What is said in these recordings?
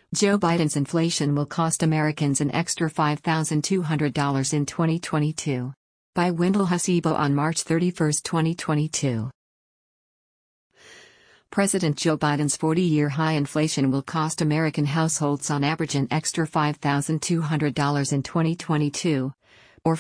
Joe Biden's inflation will cost Americans an extra $5,200 in 2022. By Wendell Hasibo on March 31, 2022. President Joe Biden's 40-year high inflation will cost American households on average an extra $5,200 in 2022, or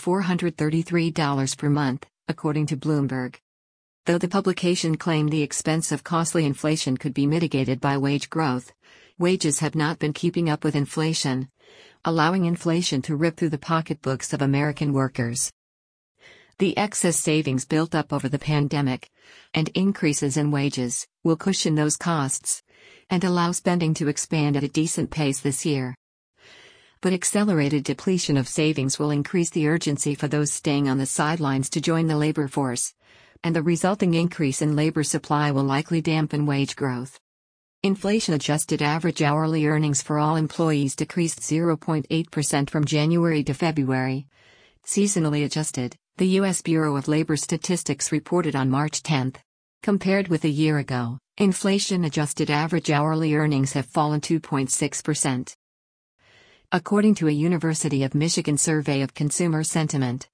$433 per month, according to Bloomberg. Though the publication claimed the expense of costly inflation could be mitigated by wage growth, wages have not been keeping up with inflation, allowing inflation to rip through the pocketbooks of American workers. The excess savings built up over the pandemic, and increases in wages, will cushion those costs, and allow spending to expand at a decent pace this year. But accelerated depletion of savings will increase the urgency for those staying on the sidelines to join the labor force, and the resulting increase in labor supply will likely dampen wage growth. Inflation-adjusted average hourly earnings for all employees decreased 0.8% from January to February. Seasonally adjusted, the U.S. Bureau of Labor Statistics reported on March 10. Compared with a year ago, inflation-adjusted average hourly earnings have fallen 2.6%. According to a University of Michigan survey of consumer sentiment,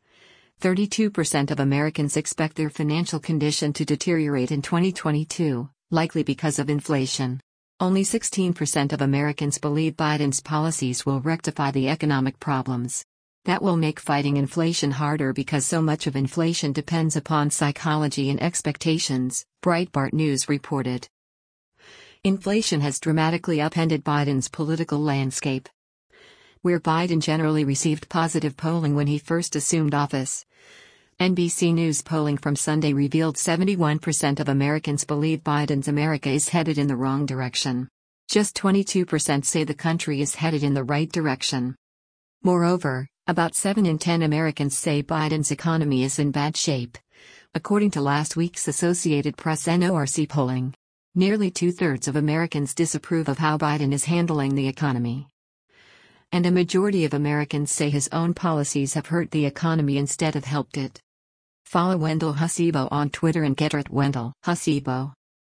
32% of Americans expect their financial condition to deteriorate in 2022, likely because of inflation. Only 16% of Americans believe Biden's policies will rectify the economic problems. That will make fighting inflation harder because so much of inflation depends upon psychology and expectations, Breitbart News reported. Inflation has dramatically upended Biden's political landscape. Where Biden generally received positive polling when he first assumed office, NBC News polling from Sunday revealed 71% of Americans believe Biden's America is headed in the wrong direction. Just 22% say the country is headed in the right direction. Moreover, about 7 in 10 Americans say Biden's economy is in bad shape, according to last week's Associated Press NORC polling. Nearly 2/3 of Americans disapprove of how Biden is handling the economy. And a majority of Americans say his own policies have hurt the economy instead of helped it. Follow Wendell Hasibo on Twitter and get @WendellHasibo.